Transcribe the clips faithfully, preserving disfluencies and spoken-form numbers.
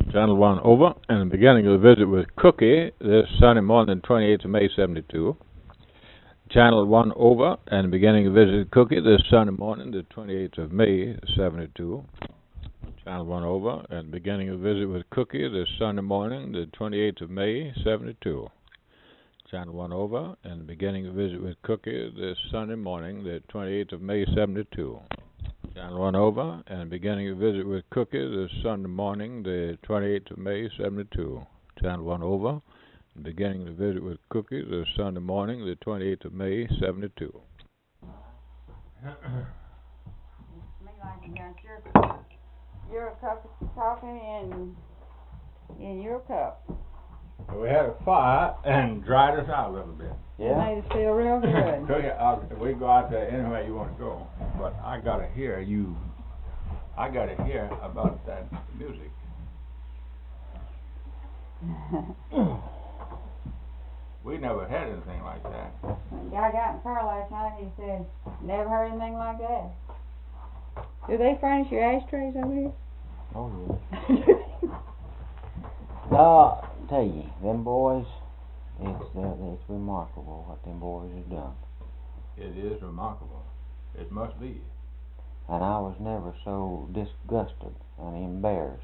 Channel one over, and beginning of the visit with Cookie this Sunday morning, twenty-eighth of May, seventy-two. Channel one over, and beginning of the visit with Cookie this Sunday morning, the twenty-eighth of May, seventy-two. Channel one over, and beginning of the visit with Cookie this Sunday morning, the twenty-eighth of May, seventy-two. Channel one over, and beginning of the visit with Cookie this Sunday morning, the twenty-eighth of May, seventy-two. Channel one over, and beginning a visit with Cookie this Sunday morning, the twenty-eighth of May, seventy-two. Channel one over, and beginning the visit with Cookie this Sunday morning, the twenty-eighth of May, seventy-two. Your cup of coffee and in your cup. We had a fire and dried us out a little bit. Yeah. It made us feel real good. Cookie, uh, we go out there anywhere you want to go, but I gotta hear you. I gotta hear about that music. We never had anything like that. The guy got in the car last night and he said, never heard anything like that. Do they furnish your ashtrays over here? Oh, yeah. No, I tell you, them boys, it's, uh, it's remarkable what them boys have done. It is remarkable. It must be. And I was never so disgusted and embarrassed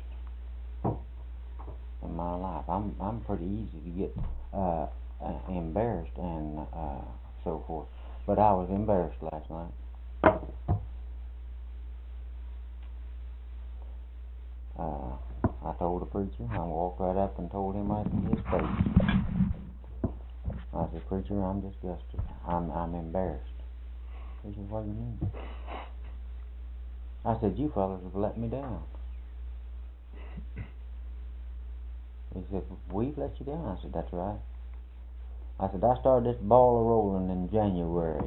in my life. I'm I'm pretty easy to get uh, uh, embarrassed and uh, so forth, but I was embarrassed last night. Uh, I told the preacher, I walked right up and told him right in his face. I said, preacher, I'm disgusted. I'm I'm embarrassed. He said, what do you mean? I said, you fellas have let me down. He said, we've let you down. I said, that's right. I said, I started this ball a rolling in January.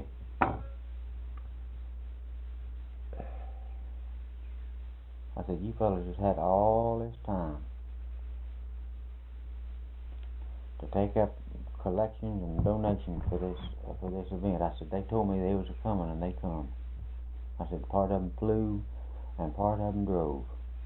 I said, you fellas just had all this time to take up collections and donations for this uh, for this event. I said, they told me they was a coming and they come. I said, part of them flew and part of them drove.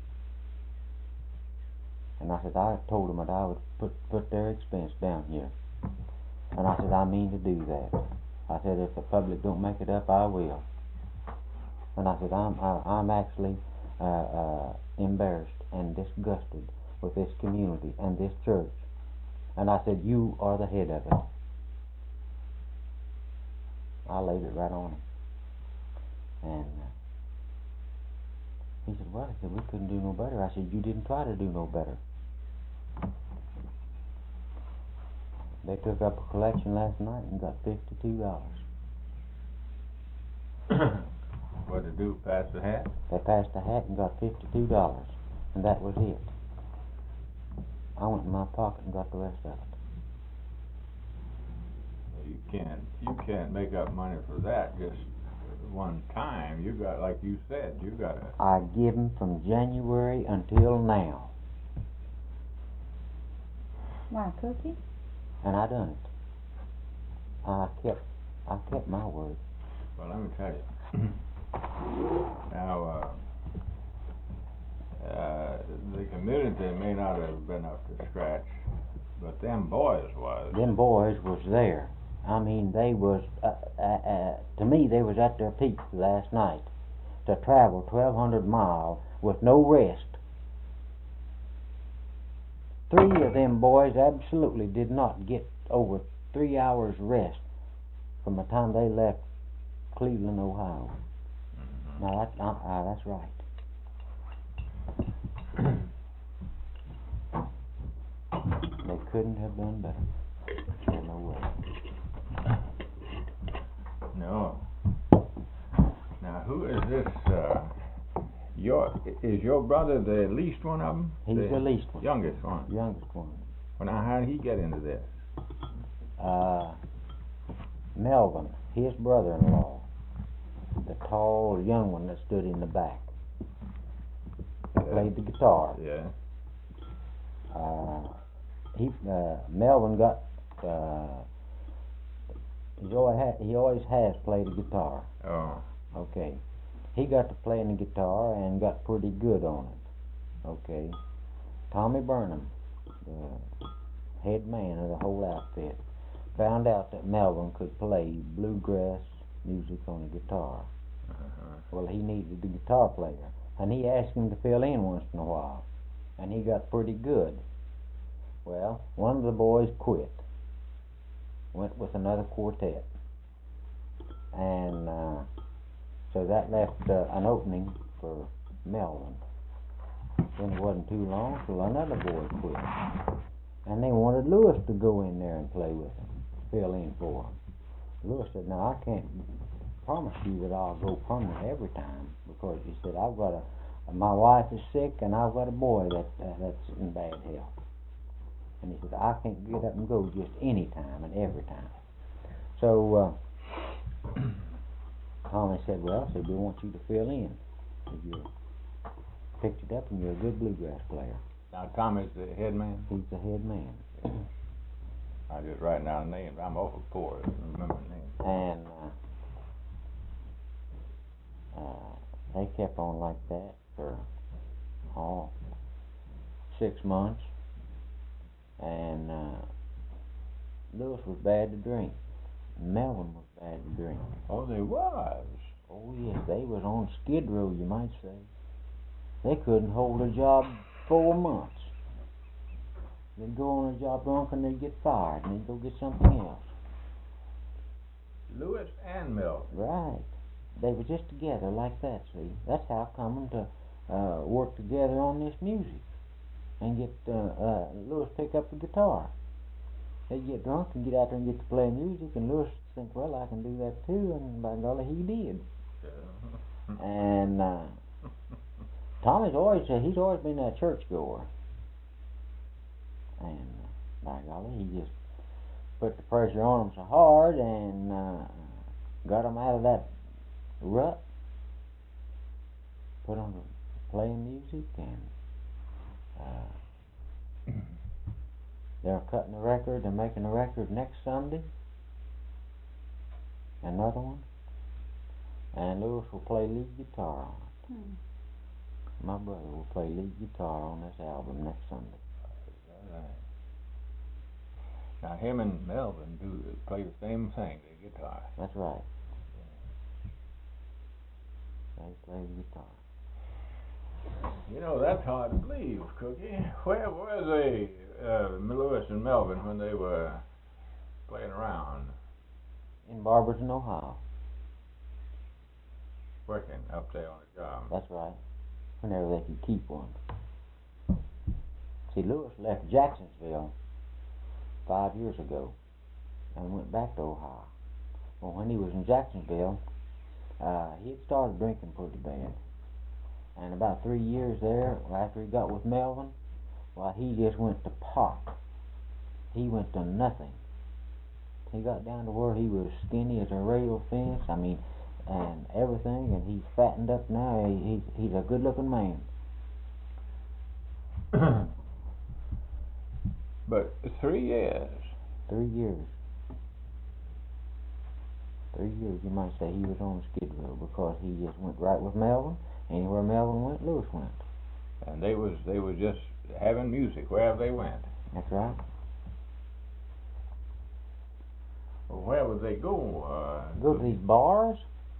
And I said, I told them that I would put, put their expense down here. And I said, I mean to do that. I said, if the public don't make it up, I will. And I said, I'm, I, I'm actually uh, uh, embarrassed and disgusted with this community and this church. And I said, you are the head of it. I laid it right on him. And uh, he said, well, I said, we couldn't do no better. I said, you didn't try to do no better. They took up a collection last night and got fifty-two dollars. What did they do, pass the hat? They passed the hat and got fifty-two dollars. And that was it. I went in my pocket and got the rest of it. You can't, you can't make up money for that just one time. You got, like you said, you got to... I give them from January until now. Why, Cookie? And I done it. I kept, I kept my word. Well, let me tell you. Now, uh, uh, the community may not have been up to scratch, but them boys was. Them boys was there. I mean, they was, uh, uh, uh, to me, they was at their peak last night. To travel twelve hundred miles with no rest. Three of them boys absolutely did not get over three hours rest from the time they left Cleveland, Ohio. Mm-hmm. Now, that, uh, uh, that's right. They couldn't have done better. There's no way. No. Now, who is this? Uh, your is your brother the least one of them? He's the, the least one. Youngest one. Youngest one. Well, now, how did he get into this? Uh, Melvin, his brother-in-law, the tall, young one that stood in the back, he yeah. played the guitar. Yeah. Uh, he uh, Melvin got. Uh, he always ha- he always has played the guitar. Oh. Okay. He got to playing the guitar and got pretty good on it. Okay. Tommy Burnham, the head man of the whole outfit, found out that Melvin could play bluegrass music on a guitar. Uh-huh. Well, he needed a guitar player, and he asked him to fill in once in a while, and he got pretty good. Well, one of the boys quit, went with another quartet, and uh, so that left uh, an opening for Melvin. Then it wasn't too long till another boy quit, and they wanted Lewis to go in there and play with them, fill in for him. Lewis said, "No, I can't promise you that I'll go permanent every time, because," he said, "I've got a, my wife is sick, and I've got a boy that uh, that's in bad health." And he said, "I can't get up and go just any time and every time." So uh, Tommy said, "Well," said, "we want you to fill in. You picked it up, and you're a good bluegrass player." Now, Tommy's the head man? He's the head man. I just writing down names. I'm awful poor at remembering names. And uh, uh, they kept on like that for oh, six months. And uh, Lewis was bad to drink. Melvin was bad to drink. Oh, they was? Oh, yes, they was on skid row, you might say. They couldn't hold a job four months. They'd go on a job drunk and they'd get fired and they'd go get something else. Lewis and Melvin? Right. They were just together like that, see. That's how come to uh, work together on this music and get uh, uh, Lewis pick up the guitar. They'd get drunk and get out there and get to play music, and Lewis would think, well, I can do that too, and by golly, he did. Yeah. And uh, Tommy's always, uh, he's always been a churchgoer. And uh, by golly, he just put the pressure on him so hard and uh, got him out of that rut, put him to playing music, and uh, they're cutting the record, they're making a record next Sunday, another one, and Lewis will play lead guitar on it. Hmm. My brother will play lead guitar on this album next Sunday. Right. Now, him and Melvin do play the same thing, the guitar. That's right. They play the guitar. You know, that's hard to believe, Cookie. Where were they, uh, Lewis and Melvin, when they were playing around? In Barberton, Ohio. Working up there on the job. That's right. Whenever they could keep one. See, Lewis left Jacksonville five years ago and went back to Ohio. Well, when he was in Jacksonville, uh, he had started drinking pretty bad. And about three years there, after he got with Melvin, well, he just went to pot. He went to nothing. He got down to where he was skinny as a rail fence, I mean, and everything, and he's fattened up now. He, he's, he's a good-looking man. But three years. Three years. Three years, you might say, he was on Skid Row, because he just went right with Melvin. Anywhere Melvin went, Lewis went. And they was they was just having music wherever they went. That's right. Well, where would they go? Uh, Go to these bars.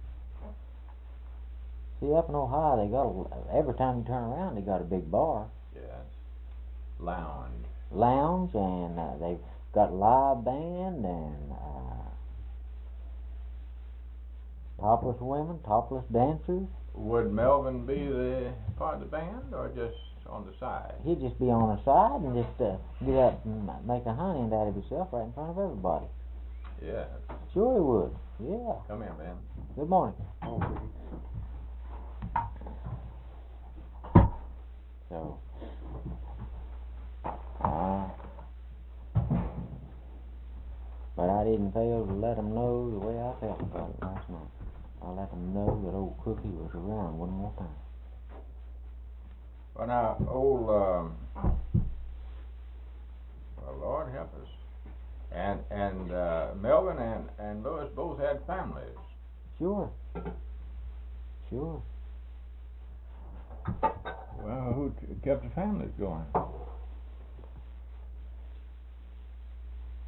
See, up in Ohio, they got a, every time you turn around, they got a big bar. Yes. Lounge. Lounge, and uh, they've got live band and uh, topless women, topless dancers. Would Melvin be the part of the band, or just on the side? He'd just be on the side and just uh, get up and make a honey out of himself right in front of everybody. Yeah. Sure he would. Yeah. Come here, man. Good morning. Okay. So, uh, but I didn't fail to let them know the way I felt about it last night. I let them know that old Cookie was around one more time. Well, now, old, um, well, Lord help us. And and uh, Melvin and, and Lewis both had families. Sure. Sure. Well, who t- kept the families going?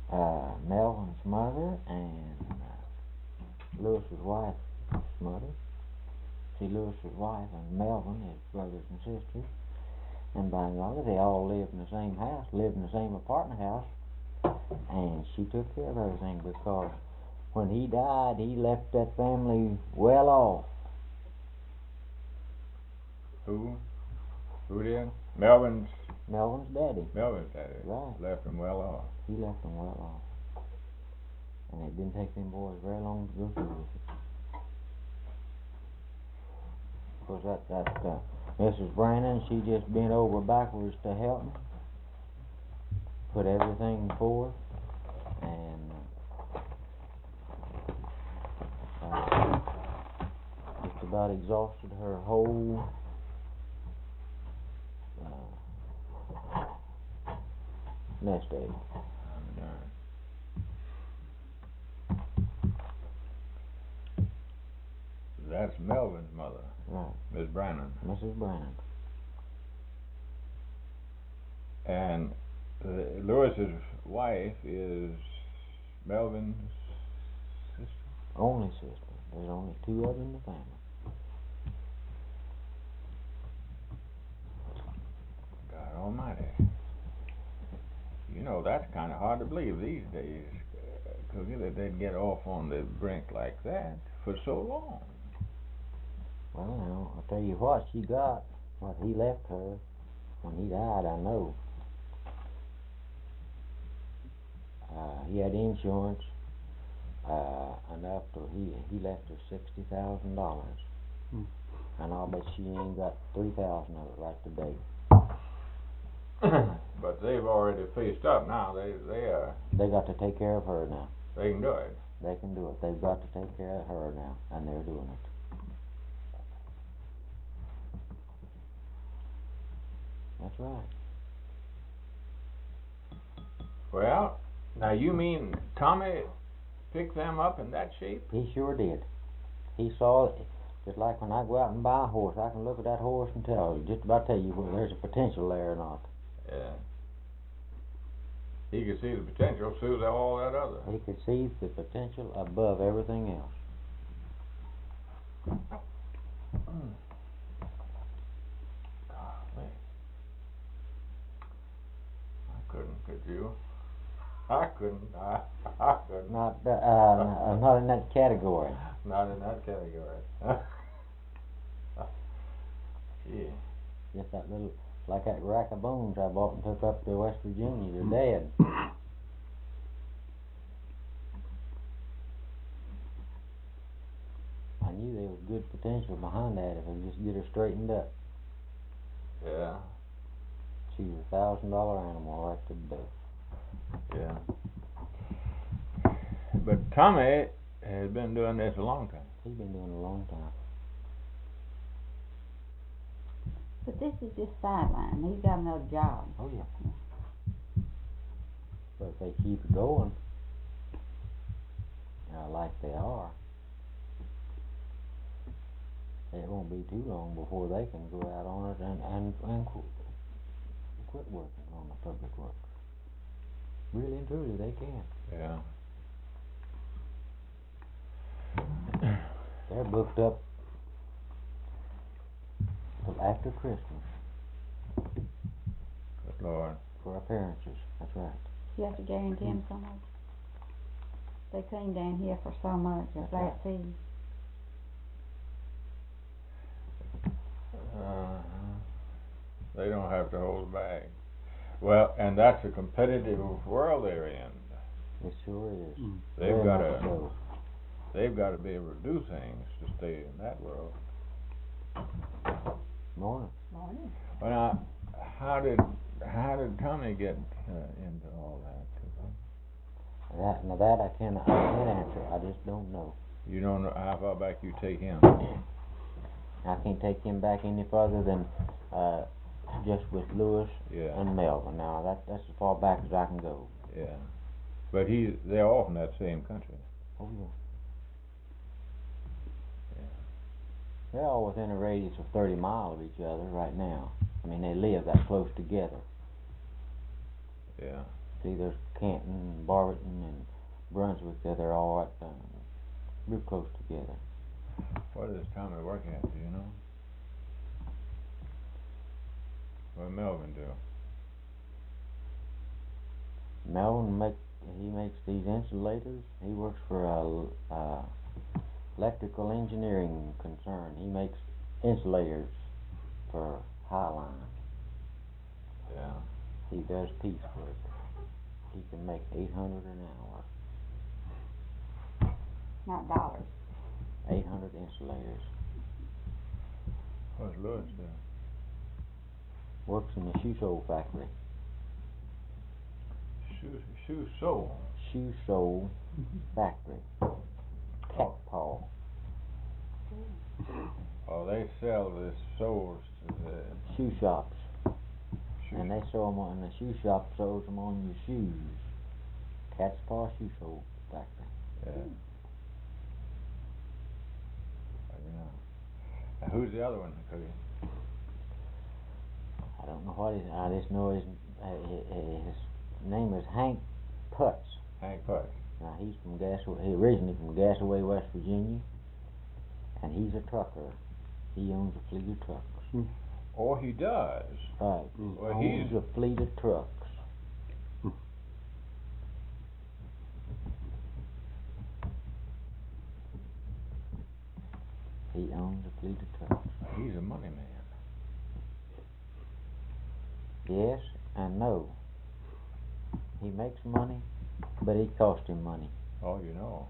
uh, Melvin's mother and uh, Lewis's wife's mother. See, Lewis's wife and Melvin, his brothers and sisters, and by golly, they all lived in the same house, lived in the same apartment house, and she took care of everything because when he died, he left that family well off. Who? Who did? Melvin's. Melvin's daddy. Melvin's daddy. Right. Left him well off. He left them well off. And it didn't take them boys very long to go through with it. Because that, that uh, Missus Brandon, she just bent over backwards to help me. Put everything forth. And uh, just about exhausted her whole uh, nest egg. That's Melvin's mother. Right. Miss Brannon. Missus Brannon. And uh, Lewis's wife is Melvin's sister? Only sister. There's only two of them in the family. God almighty. You know, that's kind of hard to believe these days. Because uh, they'd get off on the brink like that for so long. Well, now, I'll tell you what, she got what he left her when he died, I know. Uh, he had insurance, uh, enough to, he, he left her sixty thousand dollars. Hmm. And I'll bet she ain't got three thousand of it right today. But they've already faced up now. They, they, uh... They got to take care of her now. They can do it. They can do it. They've got to take care of her now, and they're doing it. That's right. Well, now you mean Tommy picked them up in that shape? He sure did. He saw it. Just like when I go out and buy a horse, I can look at that horse and tell, just about tell you whether there's a potential there or not. Yeah. He could see the potential through all that other. He could see the potential above everything else. Mm. Golly. I couldn't, could you? I couldn't. I, I couldn't. Not, uh, uh, not in that category. Not in that category. Gee. Just that little, like that rack of bones I bought and took up to West Virginia. They're dead. I knew there was good potential behind that if I just get her straightened up. Yeah. She's a thousand dollar animal right today. Yeah. But Tommy has been doing this a long time. He's been doing it a long time. But this is just sideline. He's got another job. Oh yeah. But if they keep it going, uh, like they are, it won't be too long before they can go out on it and and, and quit, quit working on the public works. Really and truly, they can. Yeah. They're booked up till after Christmas. Good Lord. For appearances. That's right. You have to guarantee them so much. They came down here for so much, a flat fee. Uh, they don't have to hold back. Well, and that's a competitive world they're in. It sure is. Mm. They've got to. So. They've got to be able to do things to stay in that world. Morning. Morning. Well, now, how did how did Tommy get uh, into all that? That now that I can't I can't answer. I just don't know. You don't know how far back you take him. I can't take him back any further than uh, just with Lewis yeah. and Melvin. Now that that's as far back as I can go. Yeah, but he they're all from that same country. Oh yeah. They're all within a radius of thirty miles of each other right now. I mean, they live that close together. Yeah. see, there's Canton, Barberton, and Brunswick. There, they're all right, uh, real close together. What is Tommy working at, do you know? What Melvin do? Melvin make he makes these insulators. He works for a uh, electrical engineering concern. He makes insulators for Highline. Yeah. He does piecework. He can make eight hundred an hour. Not dollars. Eight hundred insulators. What's Lewis do? Works in the shoe sole factory. Shoe, shoe sole. Shoe sole factory. Cat paw. Oh, they sell the soles to the Shoe shops. shoe And they sew them on, the shoe shop sews them on your shoes. Cat's paw shoe sole factory. Yeah. I don't know. Now, who's the other one, Cookie? I don't know what his, I just know his, uh, his, his name is Hank Putz. Hank Putz. Now he's from Gasaway, he originally from Gasaway, West Virginia, and he's a trucker. He owns a fleet of trucks. Hmm. Oh, he does. Right. Mm. He Well, owns he's a fleet of trucks. He owns a fleet of trucks. he's a money man. Yes and no. He makes money, but it costs him money. Oh, you know.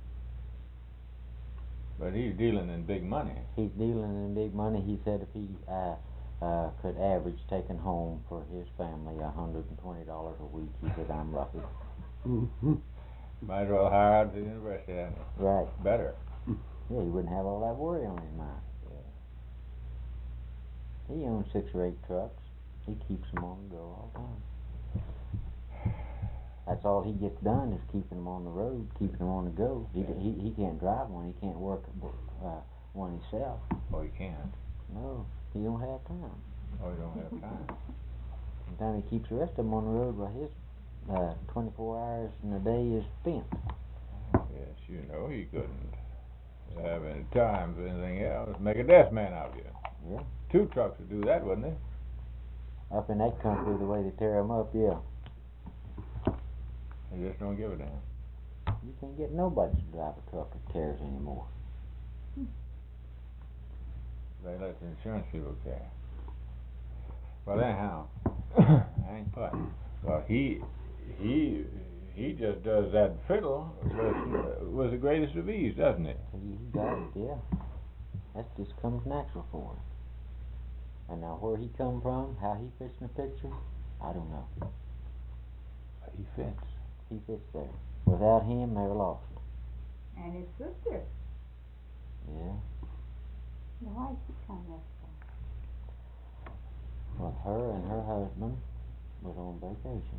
But he's dealing in big money. He's dealing in big money. He said if he uh, uh, could average taking home for his family a hundred and twenty dollars a week, he said, I'm lucky. Mm-hmm. Might as well hire out to the university, hadn't he? Right. Better. Yeah, he wouldn't have all that worry on his mind. Yeah. He owns six or eight trucks. He keeps them on the go all the time. That's all he gets done is keeping them on the road, keeping them on the go. He he he can't drive one. He can't work uh, one himself. Oh, he can't. No, he don't have time. Oh, he don't have time. The time he keeps the rest of them on the road, well, his uh, twenty-four hours in a day is spent. Yes, you know he couldn't have any time for anything else. Make a desk man out of you. Yeah. Two trucks would do that, wouldn't they? Up in that country, the way they tear them up, yeah. They just don't give a damn. You can't get nobody to drive a truck that tears anymore. They let the insurance people care. Well, anyhow, Hank Putt. Well, he he he just does that fiddle with, with the greatest of ease, doesn't he? He, he got it, yeah. That just comes natural for him. And now where he come from, how he fits in the picture, I don't know. He fits. He fits there. Without him, they're lost. And his sister. Yeah. Why is she coming up? Well, her and her husband was on vacation.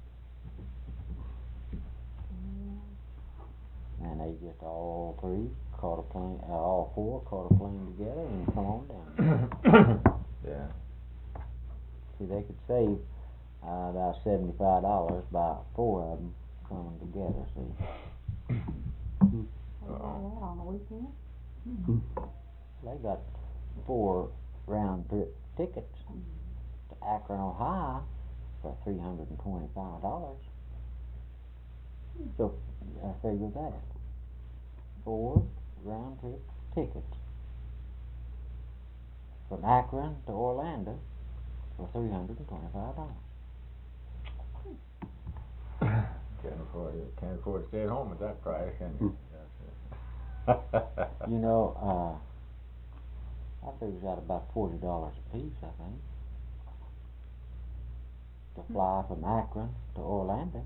Mm. And they just all three caught a plane, uh, all four caught a plane together and come on down. Yeah. See, they could save uh, about seventy-five dollars by four of them coming together, see. They got that on the weekend. Mm-hmm. They got four round trip tickets to Akron, Ohio for three hundred twenty-five dollars. So, I figure that. Four round trip tickets from Akron to Orlando for three hundred twenty-five dollars. Can't afford it. Can't afford to stay at home at that price, can you? You know, uh, I figures out about forty dollars a piece, I think, to fly from Akron to Orlando.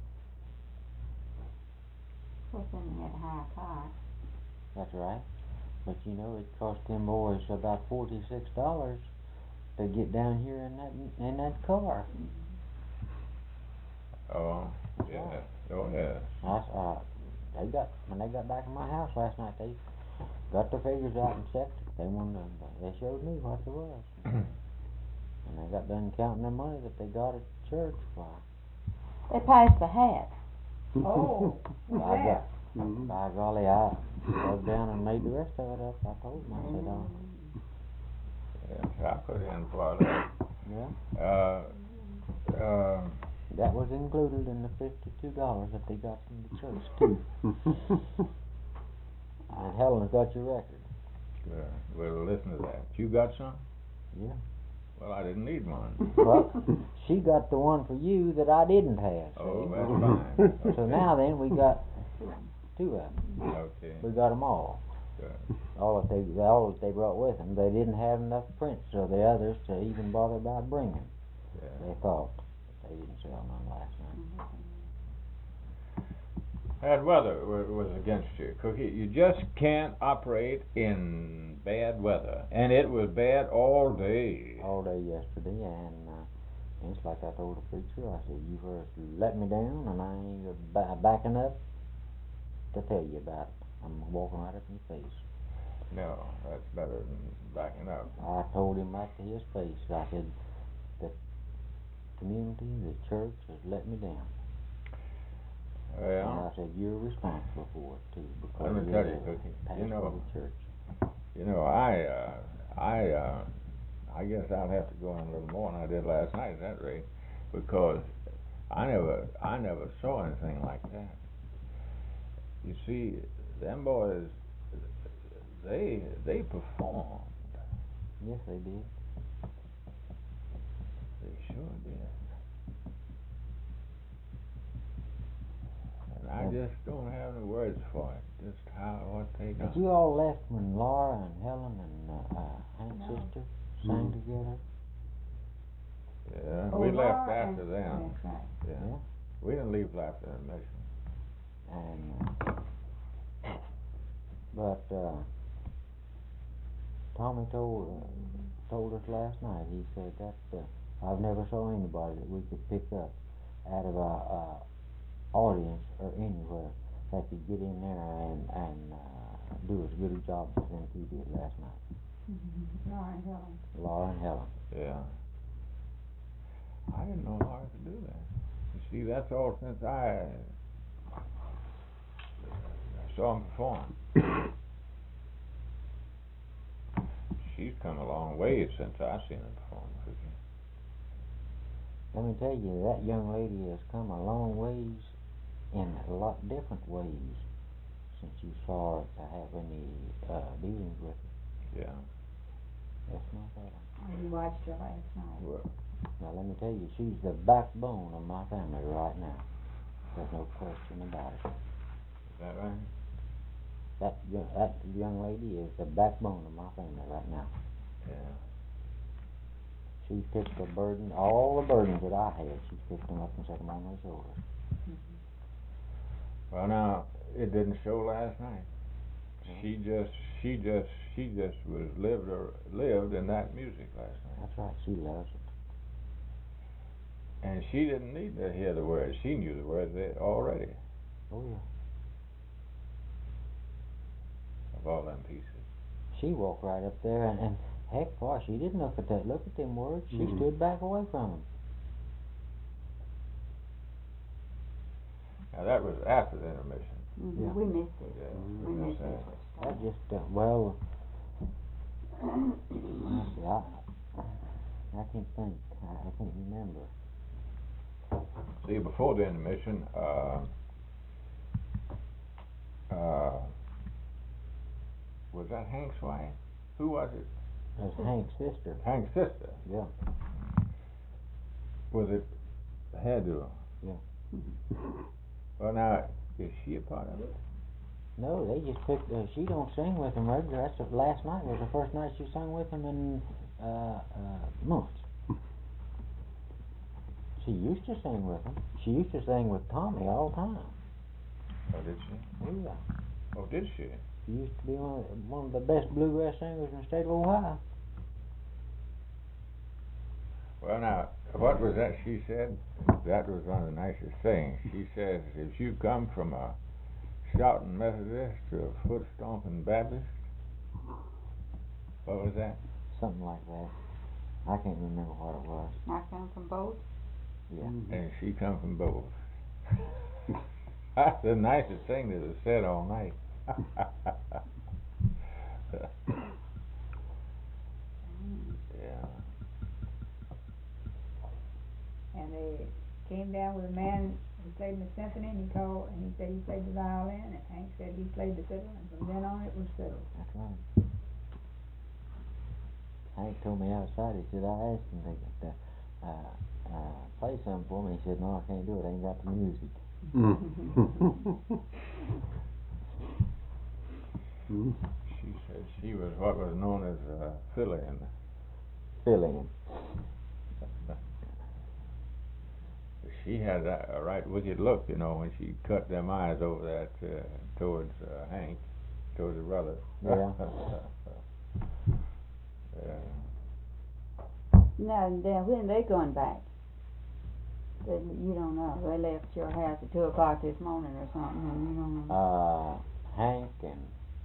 Of course, then you had to hire a car. That's right. But you know, it cost them boys about forty-six dollars to get down here in that in that car. Oh, yeah. Oh, yeah. I, uh, they got when they got back to my house last night. They got their figures out and checked it. They wanted to, they showed me what it was, and they got done counting their money that they got at church. Why, They passed the hat. Oh, what's By, that? go- Mhm. by golly, I dug down and made the rest of it up. I told him, I said, oh, Yes, I put in for that. yeah. Uh, uh, That was included in the fifty-two dollars that they got from the church too. And Helen's got your record. good. We'll listen to that. You got some? Yeah. Well, I didn't need one. Well, she got the one for you that I didn't have. See? Oh, that's fine. So now then, we got two of them. Okay, We got them all. good. All that they, all that they brought with them. They didn't have enough prints of the others to even bother about bringing. Yeah. They thought, but they didn't sell none last night. Bad weather wa- was against you, Cookie. You just can't operate in bad weather, and it was bad all day. All day yesterday, and uh, it's like I told the preacher. I said, "You first let me down, and I ain't ba- backing up to tell you about it. I'm walking right up in your face." No, that's better than backing up. I told him right to his face. I said, "The community, the church has let me down." And Well, I said, "You're responsible for it too, because let me you're tell you, the Cookie, pastor you know- of the church." you know, I, uh, I, uh, I guess I'll have to go on a little more than I did last night at that rate, because I never, I never saw anything like that. You see, them boys, they, they performed. Yes, they did. They sure did. And I Yeah. just don't have any words for it, just how, what they But done. you all left when Laura and Helen and uh, uh, Hank's No. sister sang Mm. together. Yeah, Oh, we left Laura after and- them, That's right. yeah. Yeah. We didn't leave after the mission. And uh, but uh, Tommy told uh, told us last night. He said that uh, I've never saw anybody that we could pick up out of a, a audience or anywhere that could get in there and and uh, do as good a job as them two did last night. Laura and Helen. Laura and Helen. Yeah. I didn't know Laura could do that. You see, that's all since I, I saw him perform. She's come a long way since I've seen him perform, Cookie. Let me tell you, that young lady has come a long ways in a lot different ways since you saw her to have any uh, dealings with her. Yeah. That's no problem. We watched her last night. Well, Now let me tell you, she's the backbone of my family right now. There's no question about it. is that right? That young, that young lady is the backbone of my family right now. Yeah. She picked the burden, all the burdens that I had, she picked them up and set them on her shoulders. Well, now, it didn't show last night. No. She just, she just, she just was lived or lived in that music last night. That's right, she loves it. And she didn't need to hear the words. She knew the words there already Oh yeah. of all them pieces. She walked right up there and, and heck, boy, she didn't look at that. Look at them words. She Mhm. stood back away from them. Now, that was after the intermission. Mm-hmm. Yeah. We missed it. Yeah, We we missed missed it. that. That just uh, well, let's see, I, I can't think. I, I can't remember. See, before the intermission, uh, uh, was that Hank's wife? Who was it? It was Hank's sister. Hank's sister. Yeah. Was it Hairdo? Yeah. Well, now, is she a part of it? No, they just picked. Uh, she don't sing with them regular. That's the, last night was the first night she sang with them in uh, uh, months. She used to sing with them. She used to sing with Tommy all the time. Oh, did she? Oh yeah. Oh, did she? She used to be one of, one of the best bluegrass singers in the state of Ohio. Well, now, what was that she said? That was one of the nicest things. She says, if you come from a shouting Methodist to a foot stomping Baptist, what was that? Something like that. I can't remember what it was. I come from both. Yeah. Mhm. And she come from both. That's the nicest thing that was said all night. Yeah. And they came down with a man who played the symphony, and he called, and he said he played the violin, and Hank said he played the fiddle, and from then on it was fiddle. That's right. Hank told me outside, he said, I asked him to uh, uh, play something for me. He said, no, I can't do it, I ain't got the music. She said she was what was known as a fill-in. Fill-in. She had a, a right wicked look, you know, when she cut them eyes over that uh, towards uh, Hank, towards the brother. Yeah. Yeah. Now, then, when they going back? That you don't know. They left your house at two o'clock this morning or something, and you don't know. Uh, Hank and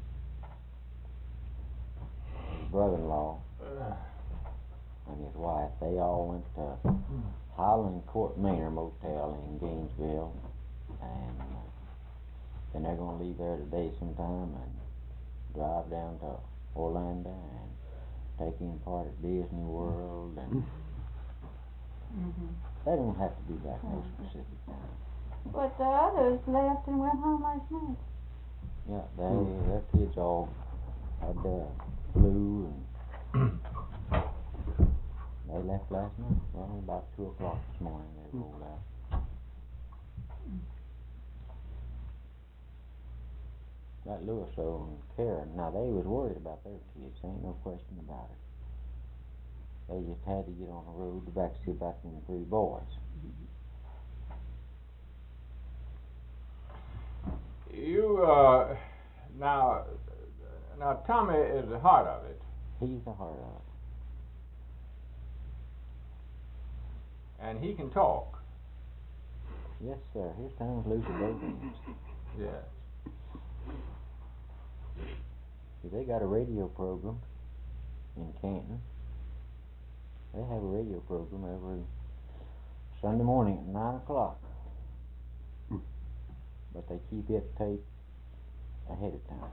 his brother-in-law and his wife, they all went to Highland Court Manor Motel in Gainesville, and uh, then they're going to leave there today sometime and drive down to Orlando and take in part at Disney World, and Mm-hmm. they don't have to be back no specific time. But the others left and went home last night. Yeah, they their kids all had the flu, and they left last night. Well, about two o'clock this morning they rolled out. That Lewis and Karen, now they was worried about their kids, ain't no question about it. They just had to get on the road to back see about them three boys. You uh, now, now Tommy is the heart of it, He's the heart of it. and he can talk. Yes, sir. His tongue's loose at both ends. Yes. See, they got a radio program in Canton. They have a radio program every Sunday morning at nine o'clock. But they keep it taped ahead of time.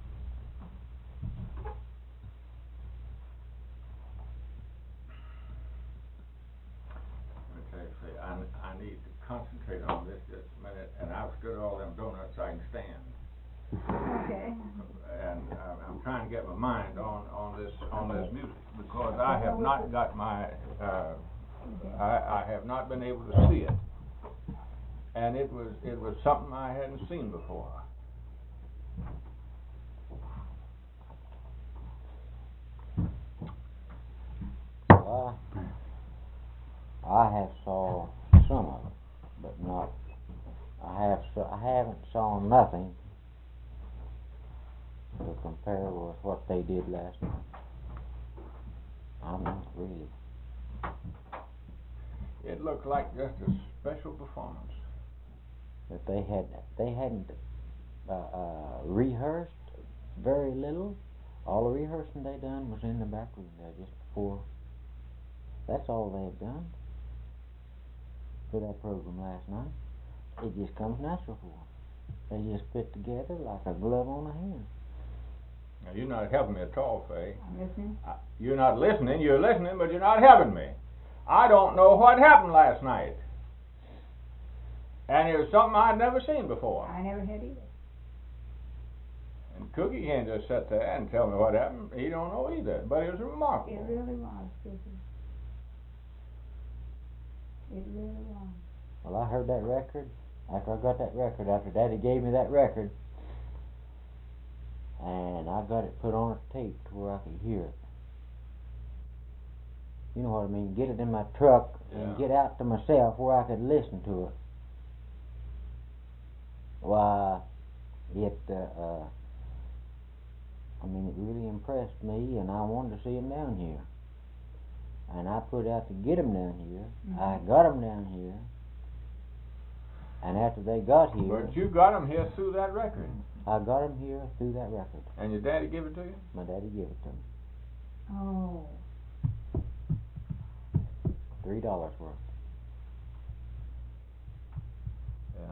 Let me tell you, see, I, I need to concentrate on this just a minute, and I've stood all them donuts I can stand. Okay. And uh, I'm trying to get my mind on, on this on this music, because I have not got my uh, I, I have not been able to see it, and it was it was something I hadn't seen before. Well, I, I have saw some of it, but not. I have so, I haven't saw nothing to compare with what they did last night. I'm not really. It looked like just a special performance. That they had they hadn't uh, uh, rehearsed very little. All the rehearsing they done was in the back room there just before. That's all they had done for that program last night. It just comes natural for them. They just fit together like a glove on a hand. Now, you're not helping me at all, Faye. I'm listening. Uh, You're not listening. You're listening, but you're not helping me. I don't know what happened last night, and it was something I'd never seen before. I never had either. And Cookie can't just sit there and tell me what happened. He don't know either. But it was remarkable. It really was, Cookie. It really was. Well, I heard that record after I got that record, after Daddy gave me that record, and I got it put on a tape to where I could hear it. You know what I mean? Get it in my truck Yeah. and get out to myself where I could listen to it. Why, it, uh, uh, I mean, it really impressed me, and I wanted to see him down here. And I put out to get him down here. Mm-hmm. I got him down here. And after they got here, But you got him here through that record. I got him here through that record. And your daddy give it to you? My daddy gave it to me. Oh. Three dollars worth.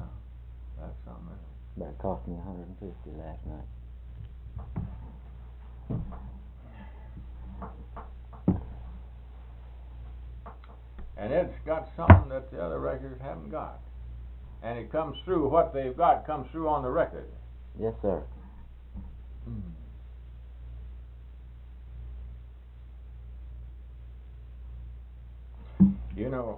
But it cost me a hundred and fifty last night. And it's got something that the other records haven't got. And it comes through, what they've got comes through on the record. Yes, sir. Mm. You know,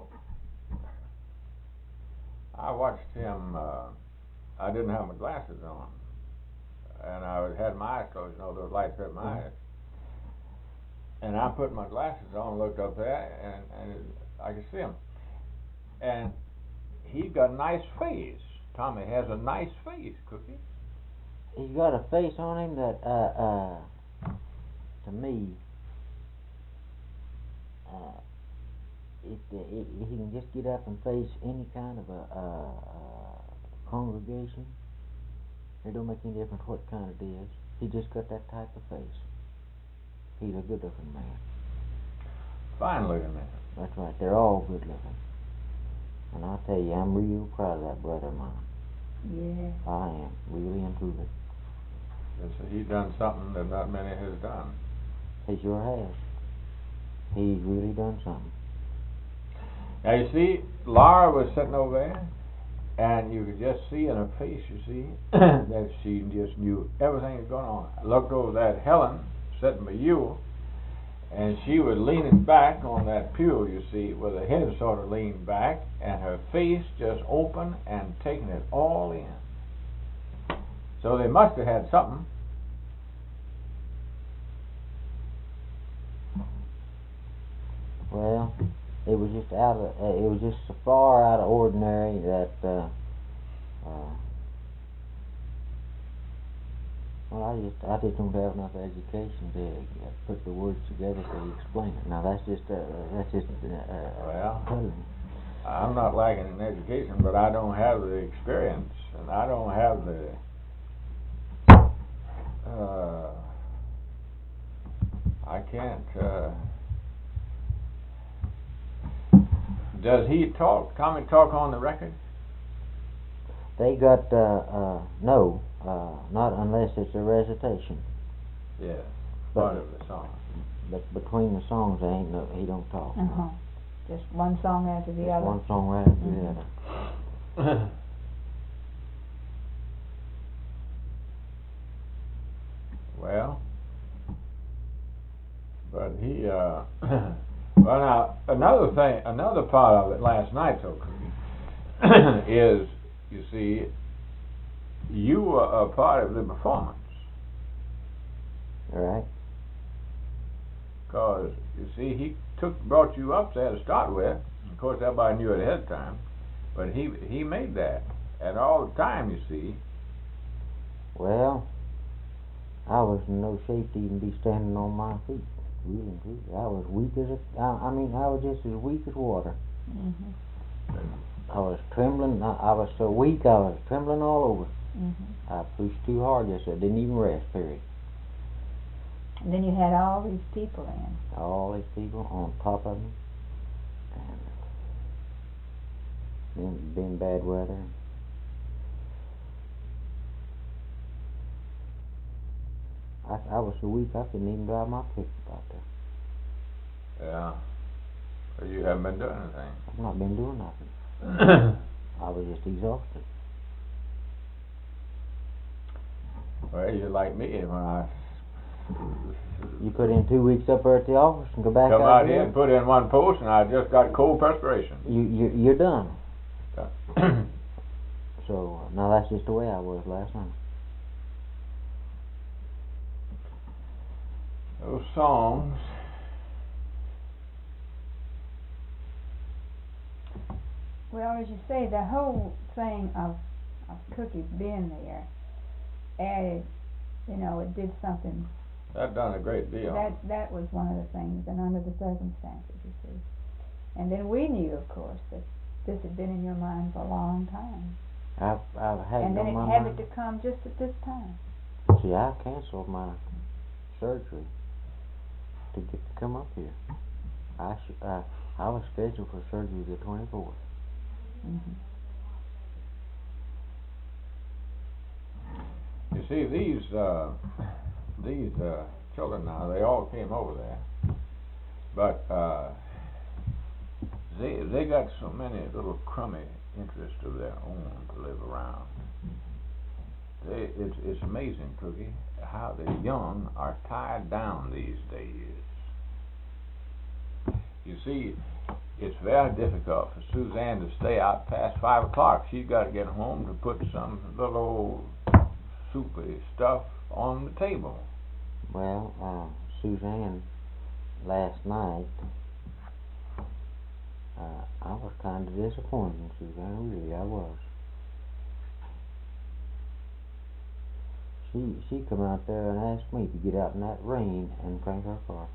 I watched him, uh, I didn't have my glasses on. And I had my eyes closed, you know, those lights hurt my Mhm. eyes. And I put my glasses on, looked up there, and, and it, I could see him. And he's got a nice face. Tommy has a nice face, Cookie. He's got a face on him that, uh, uh, to me, uh, it, it, he can just get up and face any kind of a, uh, uh, congregation. It don't make any difference what kind it is. He just got that type of face. He's a good looking man. Fine looking man. That's right, they're all good looking. And I tell you, I'm real proud of that brother of mine. Yeah. I am, really and truly. And so he's done something that not many has done. He sure has. He's really done something. Now you see, Laura was sitting over there, and you could just see in her face, you see, that she just knew everything was going on. I looked over that Helen sitting by you, and she was leaning back on that pew, you see, with her head sort of leaned back, and her face just open and taking it all in. So they must have had something. Well, it was just out of, uh, it was just so far out of ordinary that, uh, uh, well, I just, I just don't have enough education to uh, put the words together to explain it. Now that's just, uh, that's just, uh, Well, puzzling. I'm not lacking in education, but I don't have the experience, and I don't have the, uh, I can't, uh, does he talk, Tommy talk on the record? They got, uh, uh, no, uh, not unless it's a recitation. Yes, But- part of the song. But between the songs, they ain't no, he don't talk. Uh-huh. Just one song after the Just other. one song right after the Mhm. other. Well, but he, uh, well now, another thing, another part of it last night, though, Cookie, is, you see, you were a part of the performance. All right. Because, you see, he took, brought you up there to start with. Of course, everybody knew it ahead of time. But he, he made that. And all the time, you see. Well, I was in no shape to even be standing on my feet. Really and truly. I was weak as a, I, I mean, I was just as weak as water. Mhm. I was trembling, I, I was so weak, I was trembling all over. Mhm. I pushed too hard yesterday, didn't even rest, period. And then you had all these people in. All these people on top of me. And then been bad weather. I, I was so weak I couldn't even drive my pickup out there. Yeah. But you haven't been doing anything. I've not been doing nothing. I was just exhausted. Well, you're like me when I You put in two weeks up there at the office and go back come out out here here. and put in one post, and I just got cold perspiration. You you you're done. Yeah. So uh, now that's just the way I was last night. Those songs. Well, as you say, the whole thing of of Cookie being there added, you know, it did something. That done a great deal. That that was one of the things, and under the circumstances, you see. And then we knew, of course, that this had been in your mind for a long time. I've I've had And it then on it my happened mind. to come just at this time. See, I canceled my surgery to get to come up here. I sh- uh, I was scheduled for surgery the twenty-fourth. Mm-hmm. see, these, uh, these, uh, children now, they all came over there. But, uh, they, they got so many little crummy interests of their own to live around. They, it's, it's amazing, Cookie, how the young are tied down these days. You see, it's very difficult for Suzanne to stay out past five o'clock. She's got to get home to put some little old soupy stuff on the table. Well, uh, Suzanne, last night, uh, I was kind of disappointed in Suzanne, really, I was. She, she come out there and asked me to get out in that rain and crank her car.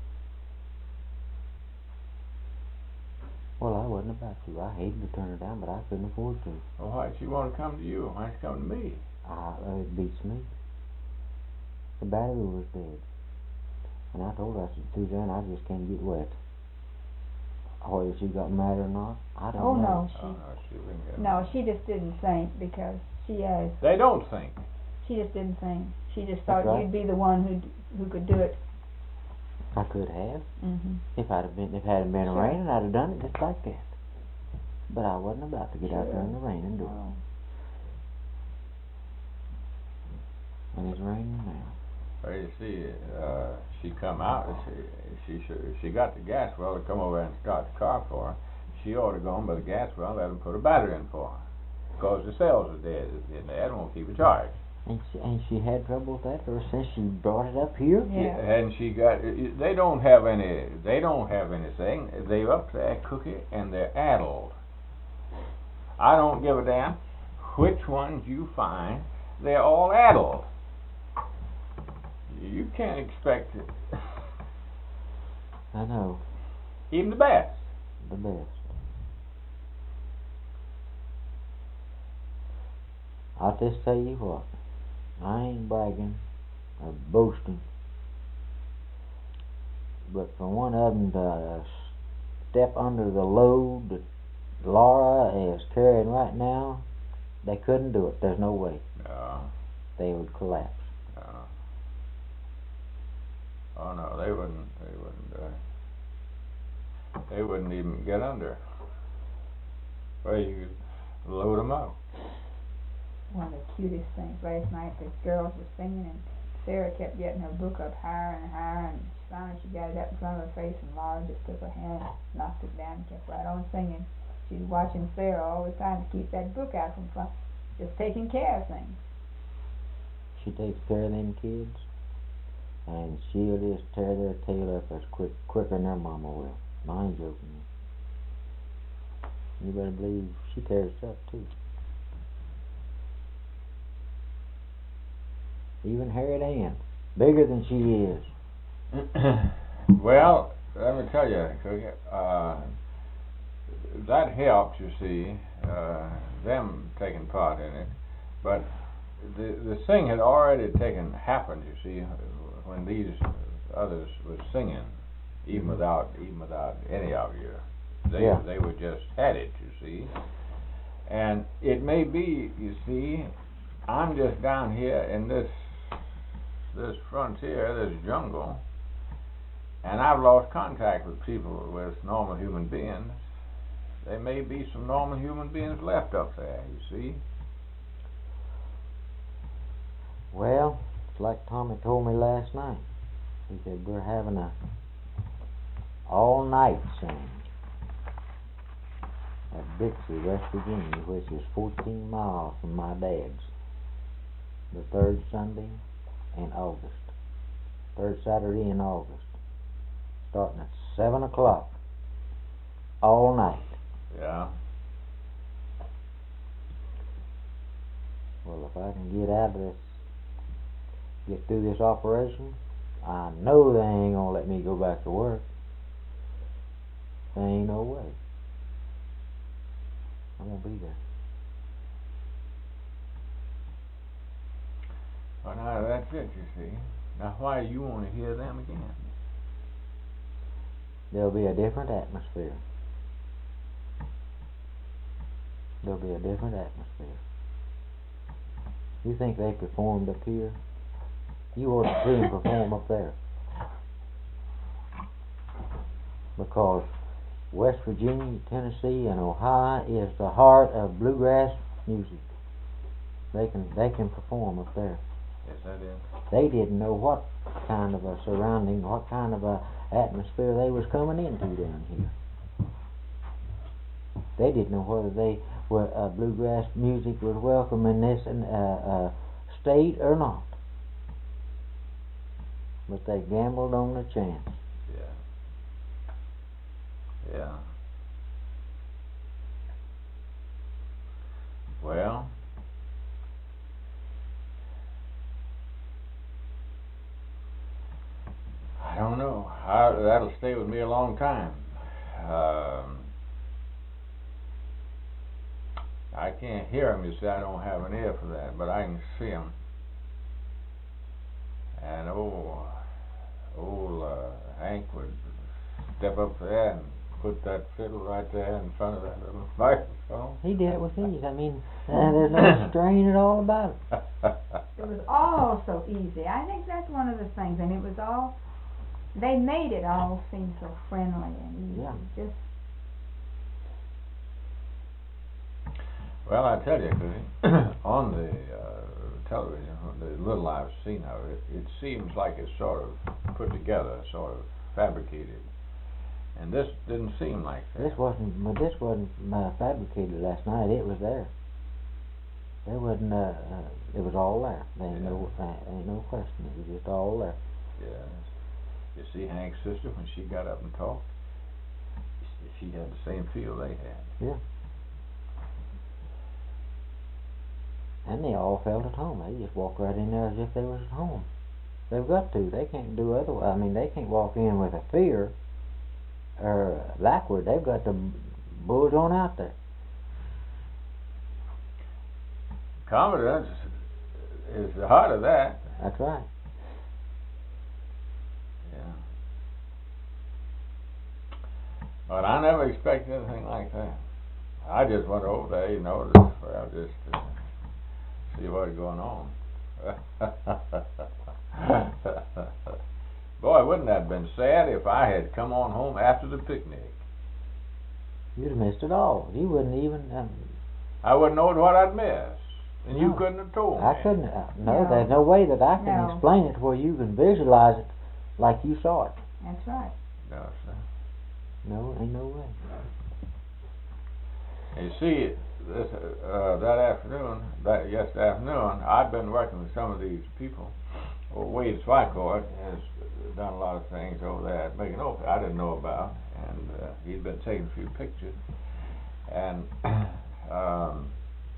Well, I wasn't about to. I hated to turn her down, but I couldn't afford to. Well, why did she want to come to you? Why did she come to me? I, uh, it beats me. The battery was dead. And I told her, I said, Suzanne, I just can't get wet. Whether she got mad or not, I don't Oh, know. no, she, Oh, no, she wouldn't get no, mad. she just didn't think because she asked. They don't think. She just didn't think. She just That's thought right. you'd be the one who who could do it. I could have. Mm-hmm. If I'd have been, if it hadn't been Sure. raining, I'd have done it just like that. But I wasn't about to get out there in the rain and do it. Oh. And it's raining now. Well, you see, uh, she come out, she, she, she got the gas well to come over and start the car for her. She ought to go on by the gas well and let them put a battery in for her. Because the cells are dead in there, and won't keep it charged. And she, and she had trouble with that ever since she brought it up here? Yeah. And she got, they don't have any, they don't have anything. They up there, Cookie, and they're addled. I don't give a damn which ones you find, they're all addled. You can't expect it. I know. Even the best. The best. I'll just tell you what. I ain't bragging or boasting. But for one of them to step under the load that Laura is carrying right now, they couldn't do it. There's no way. No, They would collapse. no. Oh no, they wouldn't. They wouldn't. Uh, they wouldn't even get under. Well, you could load them up. One of the cutest things last night, the girls were singing and Sarah kept getting her book up higher and higher, and finally she got it up in front of her face, and Laura just took her hand, knocked it down, and kept right on singing. She's watching Sarah all the time to keep that book out from front, just taking care of things. She takes care of them kids, and she'll just tear their tail up as quick, quicker than their mama will. I ain't joking. You better believe she tears us up too. Even Harriet Ann, bigger than she is. Well, let me tell you, Cookie, uh, that helped, you see, uh, them taking part in it. But the the thing had already taken happened, you see, when these others were singing, even without even without any of you. They Yeah. they were just had it, you see. And it may be, you see, I'm just down here in this this frontier, this jungle, and I've lost contact with people, with normal human beings. There may be some normal human beings left up there, you see. Well, it's like Tommy told me last night. He said we're having a all-night sing at Dixie, West Virginia, which is fourteen miles from my dad's. The third Sunday in August. Third Saturday in August. Starting at seven o'clock. All night. Yeah. Well, if I can get out of this, get through this operation, I know they ain't gonna let me go back to work. There ain't no way. I'm gonna be there. Well, now that's it, you see. Now, why do you want to hear them again? There'll be a different atmosphere. There'll be a different atmosphere. You think they performed up here? You ought to see them perform up there. Because West Virginia, Tennessee, and Ohio is the heart of bluegrass music. They can they can perform up there. Yes, I did. They didn't know what kind of a surrounding, what kind of a atmosphere they was coming into down here. They didn't know whether they were uh, bluegrass music was welcome in this uh, uh, state or not. But they gambled on the chance. Yeah. Yeah. Well, I don't know. I, that'll stay with me a long time. Um, I can't hear them, you see, I don't have an ear for that, but I can see them. And old, old uh, Hank would step up there and put that fiddle right there in front of that little microphone. He did it with ease. I mean, uh, there's no strain at all about it. It was all so easy. I think that's one of the things, and it was all, they made it all seem so friendly and easy. Yeah. Just Well, I tell you, on the uh, television, the little I've seen of it, it seems like it's sort of put together, sort of fabricated. And this didn't seem like that. This wasn't, but this wasn't uh, fabricated last night. It was there. There wasn't. Uh, uh, it was all there. There ain't Yeah. no, uh, ain't no question. It was just all there. Yeah. You see Hank's sister, when she got up and talked, she had the same feel they had. Yeah. And they all felt at home. They just walked right in there as if they was at home. They've got to. They can't do otherwise. I mean, they can't walk in with a fear or backward. They've got to bulge on out there. Confidence is the heart of that. That's right. Yeah. But I never expected anything like that. I just went over there, you know, just, well, just to see what's going on. Boy, wouldn't that have been sad if I had come on home after the picnic. You'd have missed it all. You wouldn't even. Um, I wouldn't know what I'd missed. And you No. couldn't have told me. I couldn't. Uh, no, No. there's no way that I can No. explain it to where you can visualize it like you saw it. that's right. No, sir. No, ain't no way. You see, this uh, that afternoon, that yesterday afternoon, I'd been working with some of these people. Well, Wade Swycourt has done a lot of things over there at Macon Oak I didn't know about, and uh, he'd been taking a few pictures. And um,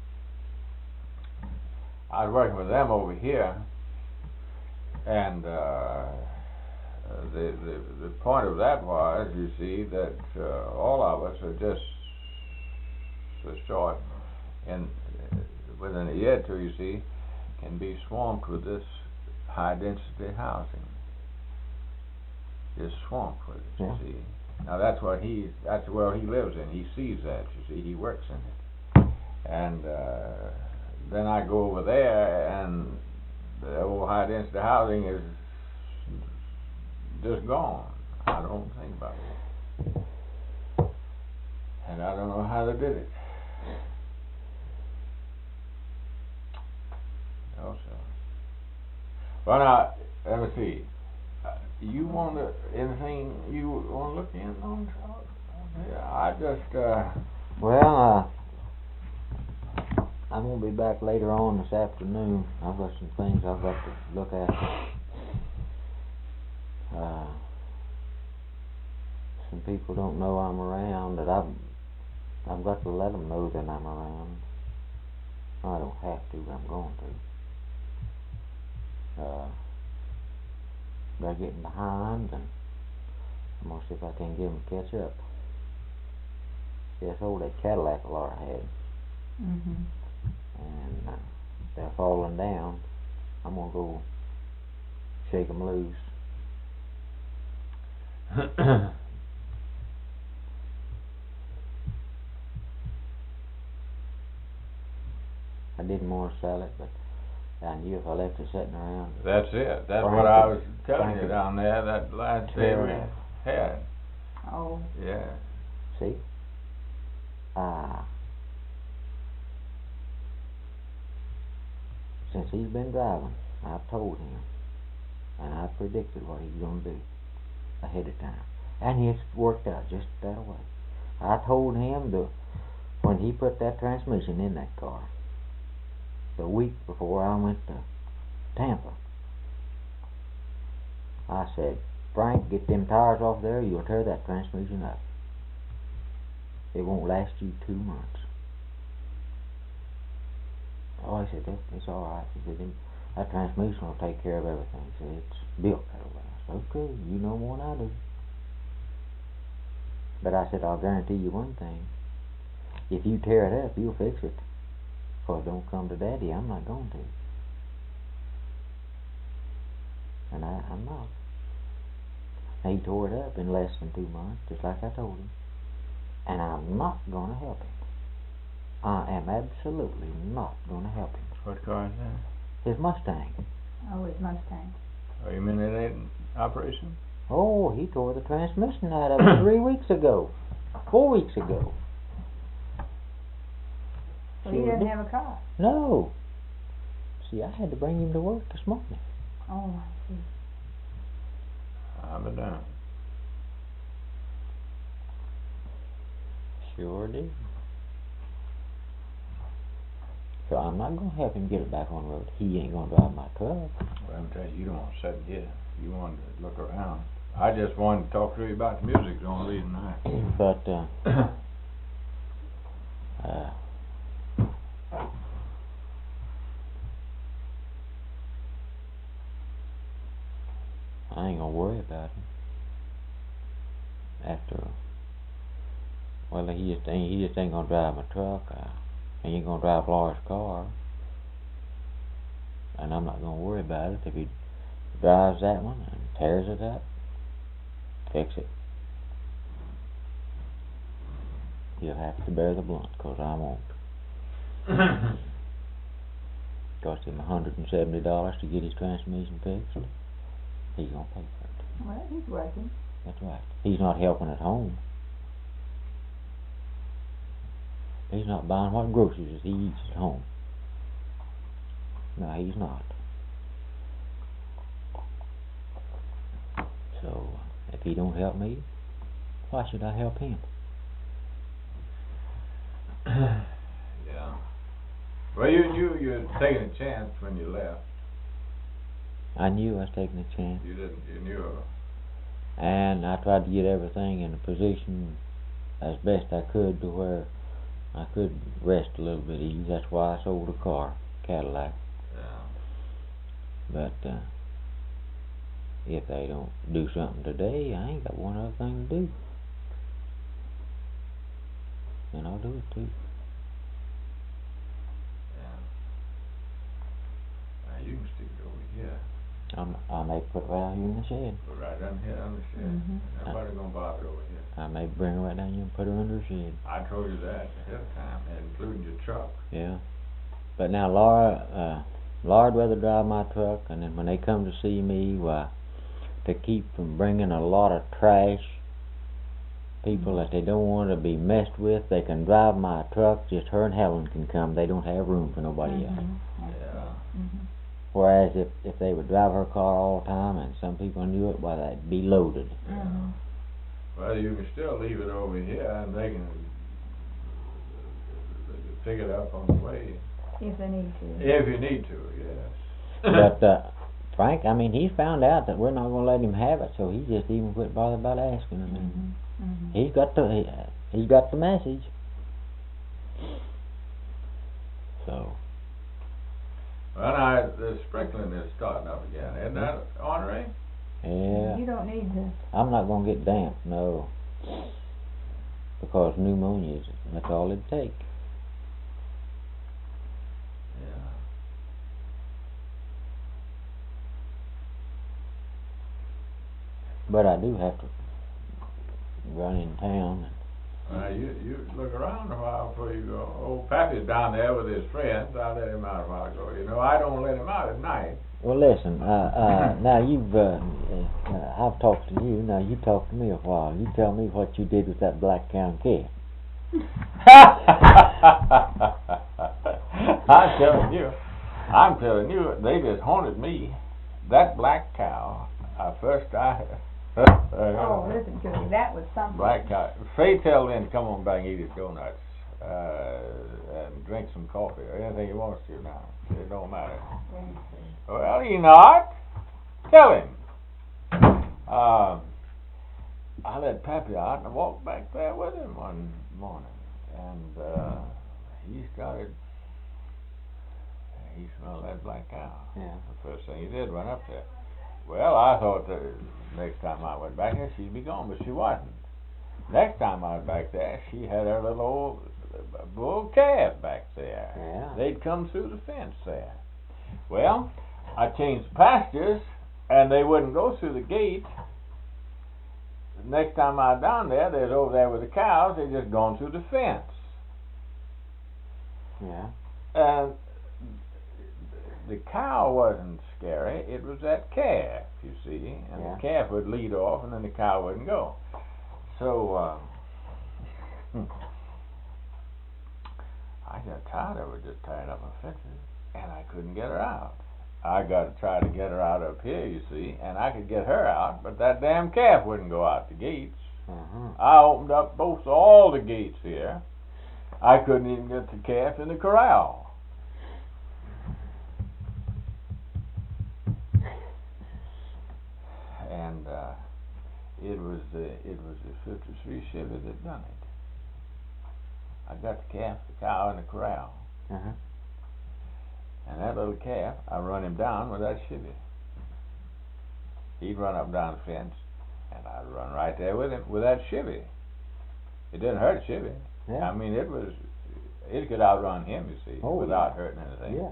I was working with them over here, and uh, the, the the point of that was, you see, that uh, all of us are just so short, and uh, within a year or two, you see, can be swamped with this high density housing. Just swamped with it, Yeah. you see. Now that's what he, that's the world he lives in. He sees that, you see. He works in it. And uh, then I go over there, and the old high density housing is just gone. I don't think about it. And I don't know how they did it. No, sir. Well, now, let me see. Uh, you want to, anything you want to look in on? Yeah, I just, uh... Well, uh, I'm gonna be back later on this afternoon. I've got some things I've got to look at. Uh, some people don't know I'm around, that I've I've got to let them know that I'm around. I don't have to, but I'm going to. Uh, they're getting behind, and I'm gonna see if I can get them to catch up. See, I sold that Cadillac Laura had, Mhm. and uh, they're falling down. I'm gonna go shake them loose. I didn't want to sell it, but I knew if I left it sitting around. That's it. That's Frank what I would- was telling Frank you would down there, that last day tear we it up. had. Oh, Yeah. See? Ah. Since he's been driving, I've told him, and I predicted what he's going to do ahead of time. And it's worked out just that way. I told him the when he put that transmission in that car, the week before I went to Tampa, I said, Frank, get them tires off there, you'll tear that transmission up. It won't last you two months. Oh, he said, that, it's all right. He said, "Them- that transmission will take care of everything." He said, it's built that way. I said, okay, you know more than I do. But I said, I'll guarantee you one thing. If you tear it up, you'll fix it. If it don't come to Daddy, I'm not going to. And I, I'm not. He tore it up in less than two months, just like I told him. And I'm not going to help him. I am absolutely not going to help him. What car is that? His Mustang. oh, his Mustang. Oh, you mean it ain't in operation? Oh, he tore the transmission out of it three weeks ago. Four weeks ago. So he Sure doesn't did. have a car. No. See, I had to bring him to work this morning. Oh, I see. I'm a done. Sure did. So I'm not going to help him get it back on the road. He ain't going to drive my truck. Well, I'm telling you, you don't want to sit here. You wanted to look around. I just wanted to talk to you about the music, the only reason I... But, uh, uh, I ain't going to worry about him. After, well, he just ain't, he just ain't going to drive my truck. Uh, he ain't going to drive Laura's car. And I'm not going to worry about it. If he drives that one and tears it up, fix it. He'll have to bear the blunt, 'cause I won't. Cost him one hundred seventy dollars to get his transmission fixed. He's going to pay for it. Well, he's working. That's right. He's not helping at home. He's not buying what groceries he eats at home. No, he's not. So, if he don't help me, why should I help him? Yeah. Well, you knew you had taken a chance when you left. I knew I was taking a chance. You didn't. You knew. And I tried to get everything in a position as best I could to where I could rest a little bit easy. That's why I sold a car, Cadillac. Yeah. But uh, if they don't do something today, I ain't got one other thing to do. And I'll do it too. Yeah. Now you can stick it over here. I'm, I may put it right out here in the shed. Put right down here on the shed. Mhm. Nobody gonna bother over here. I may bring her right down here and put her under the shed. I told you that ahead of time, including your truck. Yeah. But now Laura, uh, Laura'd rather drive my truck, and then when they come to see me, why, to keep from bringing a lot of trash, people that they don't want to be messed with, they can drive my truck. Just her and Helen can come. They don't have room for nobody else. Mhm. Yeah. Mhm. Whereas if, if they would drive her car all the time, and some people knew it, why, that'd be loaded. Mhm. Well, you can still leave it over here and they can pick it up on the way. If they need to. If you need to, yes. But uh, Frank, I mean, he found out that we're not going to let him have it, so he just even quit bothering about asking. I mean, Mhm. Mhm. he's got the he, uh, he's got the message. So. Well, now, the sprinkling is starting up again, isn't that ornery? Yeah. You don't need to. I'm not going to get damp, no. Because pneumonia is, that's all it'd take. Yeah. But I do have to run in town and Well, you you look around a while before you go. Old Pappy's down there with his friends. I let him out a while ago. You know, I don't let him out at night. Well, listen. Uh, uh, now you've. Uh, uh, I've talked to you. Now you talk to me a while. You tell me what you did with that black cow calf. I'm telling you. I'm telling you. They just haunted me. That black cow. Uh, first I. Oh, listen, Cookie, that was something. Black cow. Fay tell Lynn to come on back and eat his donuts uh, and drink some coffee or anything he wants to now. It don't matter. Well, he not. Tell him. Um, I let Pappy out and I walked back there with him one morning, and uh, he started. He smelled that black cow. Yeah. The first thing he did, run up there. Well, I thought the next time I went back there, she'd be gone, but she wasn't. Next time I was back there, she had her little old bull calf back there. Yeah. They'd come through the fence there. Well, I changed pastures, and they wouldn't go through the gate. The next time I was down there, they was over there with the cows. They just gone through the fence. Yeah. And the cow wasn't scary. It was that calf, you see, and Yeah. the calf would lead off, and then the cow wouldn't go. So um, I got tired of her just tying up my fences, and I couldn't get her out. I got to try to get her out up here, you see, and I could get her out, but that damn calf wouldn't go out the gates. Uh-huh. I opened up both all the gates here. I couldn't even get the calf in the corral. And uh, it was the it was the fifty-three Chevy that done it. I got the calf, the cow in the corral, Uh-huh. and that little calf, I run him down with that Chevy. He'd run up and down the fence, and I'd run right there with him with that Chevy. It didn't hurt Chevy. Yeah. I mean, it was it could outrun him, you see, Oh, without yeah. hurting anything. Yeah.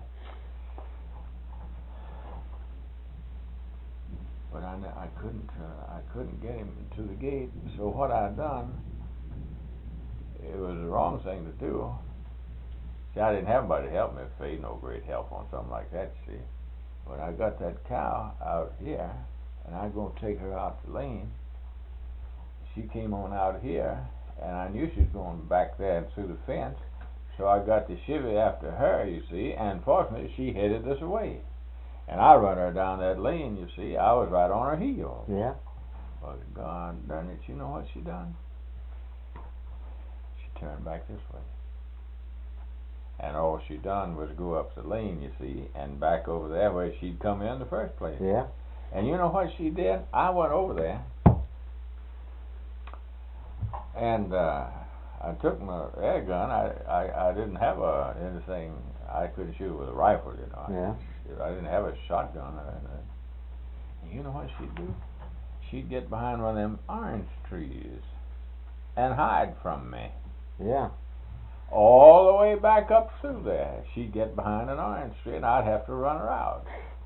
But I, ne- I couldn't uh, I couldn't get him to the gate. So what I'd done, it was the wrong thing to do. See, I didn't have anybody to help me. Fay no great help on something like that. See, but I got that cow out here, and I'm gonna take her out the lane. She came on out here, and I knew she was going back there and through the fence. So I got the Chevy after her, you see, and fortunately she headed this way. And I run her down that lane, you see. I was right on her heels. Yeah. But God darn it, you know what she done? She turned back this way. And all she done was go up the lane, you see, and back over there where she'd come in the first place. Yeah. And you know what she did? I went over there, and uh, I took my air gun. I, I, I didn't have a, anything. I couldn't shoot with a rifle, you know. Yeah. I didn't have a shotgun or anything. And you know what she'd do? She'd get behind one of them orange trees and hide from me. Yeah. All the way back up through there. She'd get behind an orange tree and I'd have to run her out.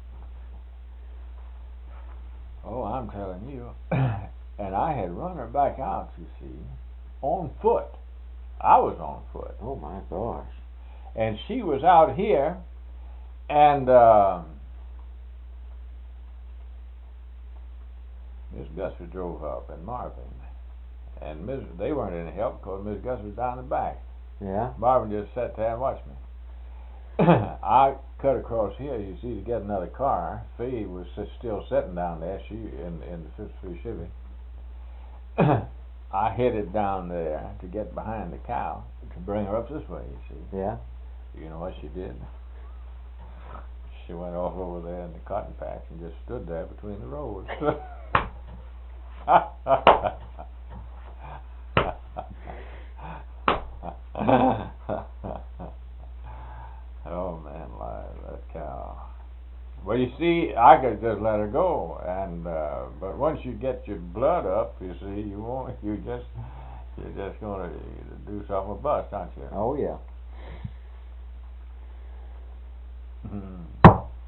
Oh, I'm telling you. And I had run her back out, you see, on foot. I was on foot. Oh my gosh. And she was out here, and uh, Miss Gusser drove up in Marvin. And Miss they weren't any help because Miss Gusser was down the back. Yeah. Marvin just sat there and watched me. I cut across here, you see, to get another car. Fay was s- still sitting down there, she in in the fifty-three Chevy. I headed down there to get behind the cow to bring her up this way, you see. Yeah. You know what she did? She went off over there in the cotton patch and just stood there between the rows. Oh man, live that cow. Well, you see, I could just let her go, and uh, but once you get your blood up, you see, you won't. You just you're just gonna do something with bust, aren't you? Oh yeah. Hmm.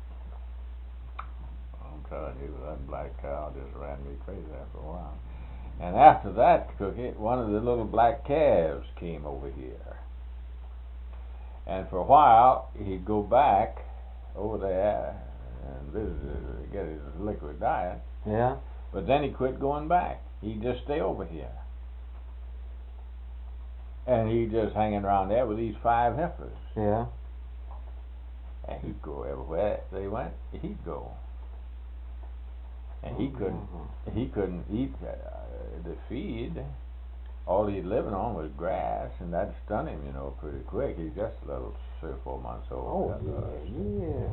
I'm telling you, that black cow just ran me crazy after a while. And after that, Cookie, one of the little black calves came over here. And for a while, he'd go back over there and visit to get his liquid diet. Yeah. But then he quit going back. He'd just stay over here. And he'd just hanging around there with these five heifers. Yeah. And he'd go everywhere they went, he'd go. And he couldn't, he couldn't eat uh, the feed. All he'd living on was grass, and that'd stun him, you know, pretty quick. He's just a little three or four months old. Oh, yeah, yeah.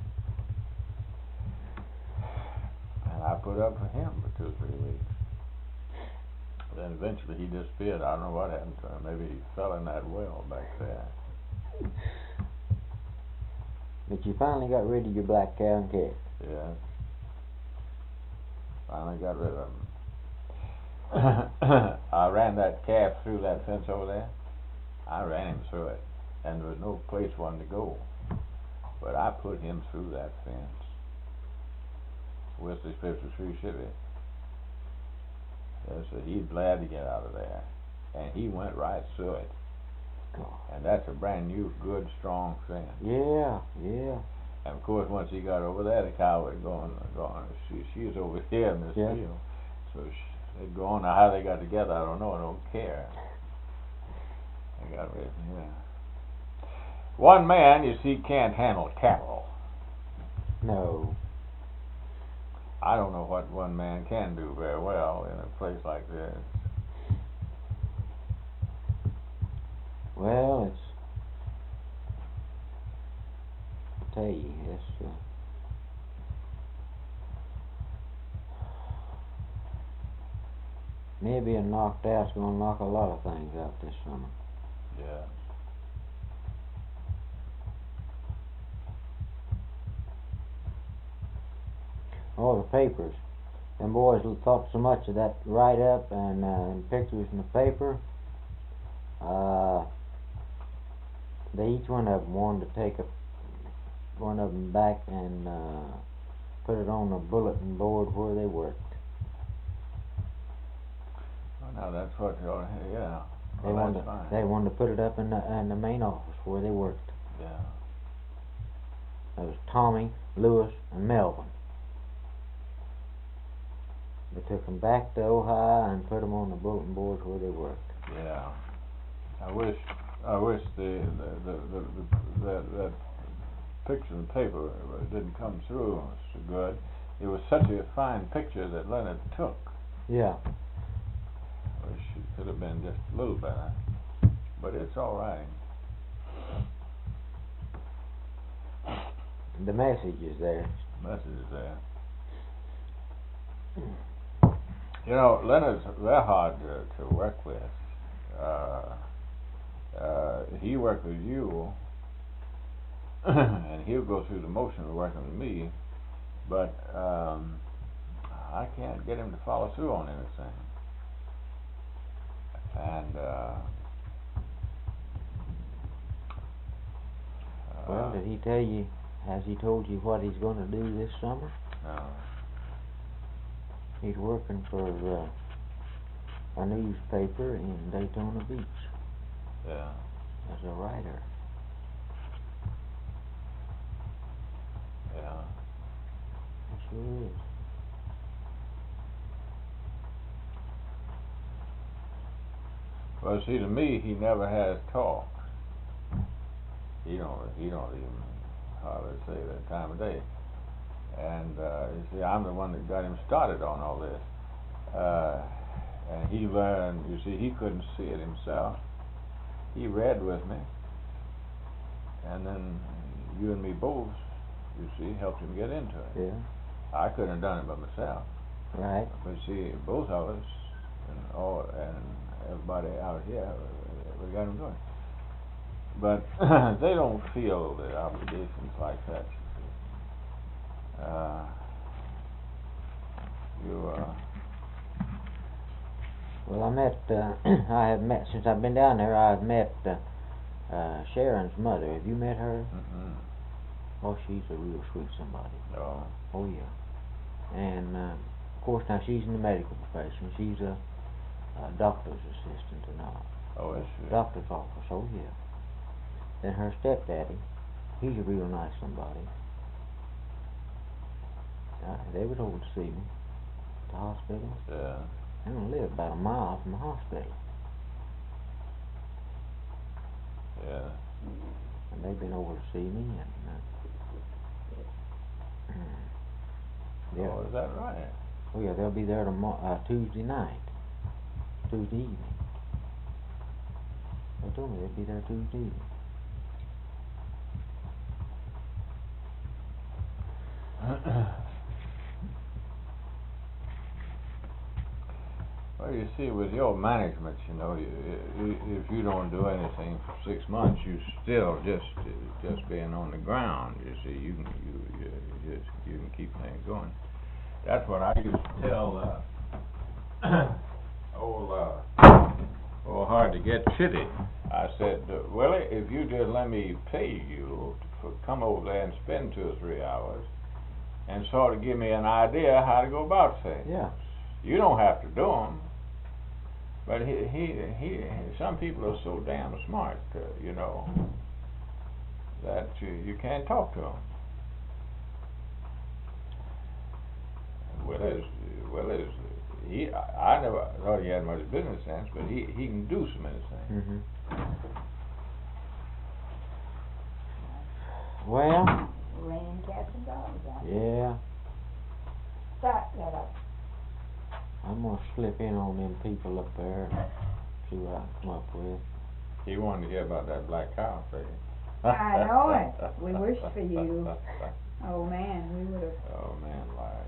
And I put up with him for two or three weeks. Then eventually he disappeared. I don't know what happened to him. Maybe he fell in that well back there. But you finally got rid of your black cow and calf. Yeah. Finally got rid of him. I ran that calf through that fence over there. I ran him through it. And there was no place for him to go. But I put him through that fence. Wesley fifty-three Chevy. Yes, so he's glad to get out of there. And he went right through it. God. And that's a brand new, good, strong fence. Yeah, yeah. And of course, once he got over there, the cow was going, going. She, she's over here in this Yeah. field. So she, they'd go on. Now, how they got together, I don't know. I don't care. They got rid, yeah. One man, you see, can't handle cattle. No. I don't know what one man can do very well in a place like this. Well, it's. I tell you, it's. Uh, me being knocked out's going to knock a lot of things out this summer. Yeah. All the papers. Them boys thought so much of that write-up and, uh, and pictures in the paper. Uh, they each one of them wanted to take a, one of them back and uh, put it on a bulletin board where they worked. Well, now that's what you ought to, yeah. They Well, wanted that's to, fine. they wanted to put it up in the in the main office where they worked. Yeah. It was Tommy, Lewis, and Melvin. They took them back to Ohio and put them on the bulletin boards where they worked. Yeah. I wish, I wish the the the, the, the that that picture in the paper didn't come through so good. It was such a fine picture that Leonard took. Yeah. I wish it could have been just a little better, but it's all right. The message is there. The message is there. You know, Leonard's very hard to, to work with. Uh, uh, he worked with you, and he'll go through the motion of working with me, but um, I can't get him to follow through on anything. And uh, Well, uh, did he tell you, has he told you what he's going to do this summer? no. He's working for uh, a newspaper in Daytona Beach Yeah. as a writer. Yeah. It sure is. Well, see, to me, he never has talked. He don't. He don't even hardly say that time of day. And uh, you see, I'm the one that got him started on all this. Uh, and he learned. You see, he couldn't see it himself. He read with me, and then you and me both, you see, helped him get into it. Yeah. I couldn't have done it by myself. Right. But see, both of us, and all, and everybody out here, we got him doing it. But they don't feel the obligations like that. You see. Uh, you, uh, Well, I met, uh, I have met, since I've been down there, I've met uh, uh, Sharon's mother. Have you met her? mm-mm, Oh, she's a real sweet somebody. no, Oh, yeah. And, uh, of course, now she's in the medical profession. She's a a doctor's assistant and all. Oh, is she? Doctor's office, oh yeah. Then her stepdaddy, he's a real nice somebody. Uh, they was over to see me at the hospital. Yeah. They don't live about a mile from the hospital. Yeah. And they've been over to see me and uh, yeah. Oh, is that right? Oh yeah, they'll be there tomorrow, uh, Tuesday night, Tuesday evening. They told me they'd be there Tuesday evening. Well, you see, with your management, you know, you, you, if you don't do anything for six months, you still just just being on the ground. You see, you can you you, you just you can keep things going. That's what I used to tell uh, old uh, old hard to get Chitty. I said, uh, Willie, if you just let me pay you to come over there and spend two or three hours, and sort of give me an idea how to go about things. Yeah. You don't have to do them. But he, he, he, some people are so damn smart, uh, you know, that you, you can't talk to them. Willis, Willis, he, I, I never thought he had much business sense, but he, he can do so many things. Mm-hmm. Well. Raining cats and dogs out. Yeah. Start that up. I'm gonna slip in on them people up there and see what I can come up with. He wanted to hear about that black cow thing. I know it. We wish for you. Oh man, we would have. Oh man, live.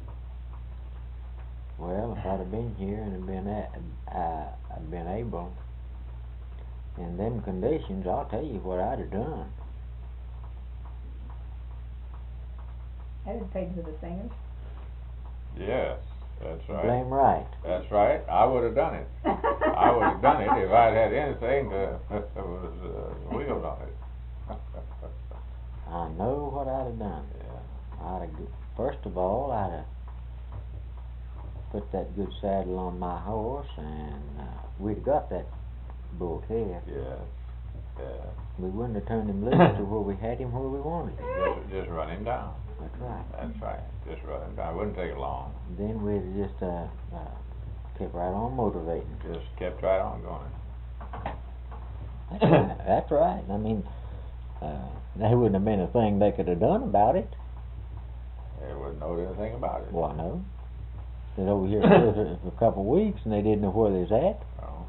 Well, if I'd have been here and had been at, uh, I'd been able, in them conditions, I'll tell you what I'd have done. I'd have paid for the singers. Yes, that's right. Blame right. That's right. I would have done it. I would have done it if I'd had anything that was uh, wheels on it. I know what I'd have done. Yeah. I'd have, first of all, I'd have put that good saddle on my horse, and uh, we'd got that bull calf. Yes. Yeah. We wouldn't have turned him loose to where we had him where we wanted him. Just, just run him down. That's right. That's right. Just run him down. It wouldn't take long. Then we'd have just uh, uh, kept right on motivating. Just kept right on going. That's right. That's right. I mean, uh, there wouldn't have been a thing they could have done about it. They wouldn't know anything about it. Why, no. They're over here for, for a couple of weeks, and they didn't know where they was at. Oh.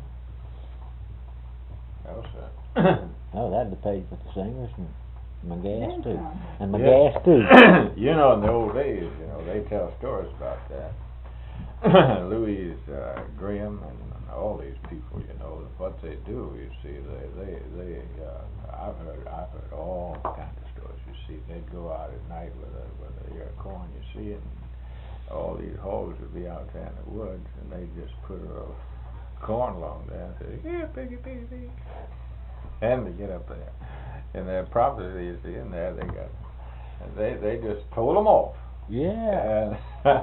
No, sir. Oh, that'd have paid for the singers and my gas, Then too. some. And my Yeah. gas, too. You know, in the old days, you know, they tell stories about that. Louis uh, Graham and all these people, you know, what they do, you see, they, they, they, uh, I've heard, I've heard all kinds of stories, you see, they'd go out at night with a, with a ear of corn, you see, and all these hogs would be out there in the woods, and they'd just put a little corn along there and say, here, piggy, piggy, piggy, and they get up there, and their property, you see, in there, they got, and they, they just told them off. Yeah. And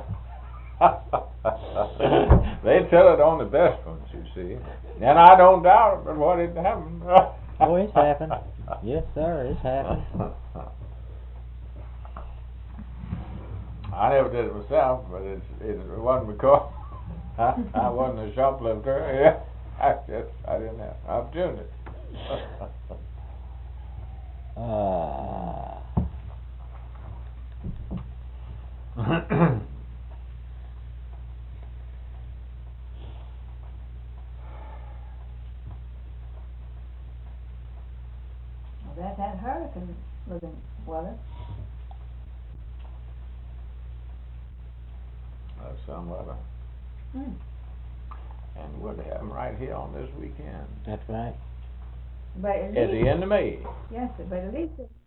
they tell it on the best ones, you see. And I don't doubt it, but what it happened. Oh, it's happened. Yes, sir, it's happened. I never did it myself, but it's, it wasn't because I, I wasn't a shoplifter. Yeah, I just I didn't have opportunity. uh, Well, that that hurricane looking weather. That's some weather. Hmm. And we'll have them right here on this weekend. that's right. But at At the least, end of May. yes, but at least it